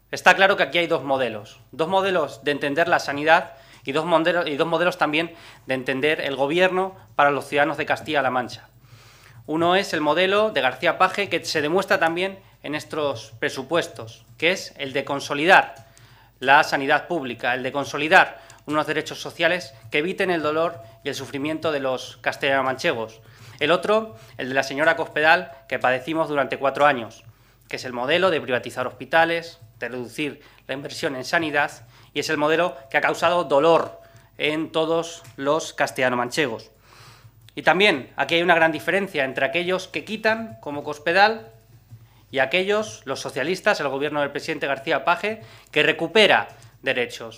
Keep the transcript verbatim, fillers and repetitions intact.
Está claro que aquí hay dos modelos, dos modelos de entender la sanidad y dos modelos, y dos modelos también de entender el gobierno para los ciudadanos de Castilla-La Mancha. Uno es el modelo de García Page, que se demuestra también en estos presupuestos, que es el de consolidar la sanidad pública, el de consolidar unos derechos sociales que eviten el dolor y el sufrimiento de los castellano-manchegos. El otro, el de la señora Cospedal, que padecimos durante cuatro años, que es el modelo de privatizar hospitales, de reducir la inversión en sanidad, y es el modelo que ha causado dolor en todos los castellano-manchegos. Y también aquí hay una gran diferencia entre aquellos que quitan, como Cospedal, y aquellos, los socialistas, el gobierno del presidente García Page, que recupera derechos.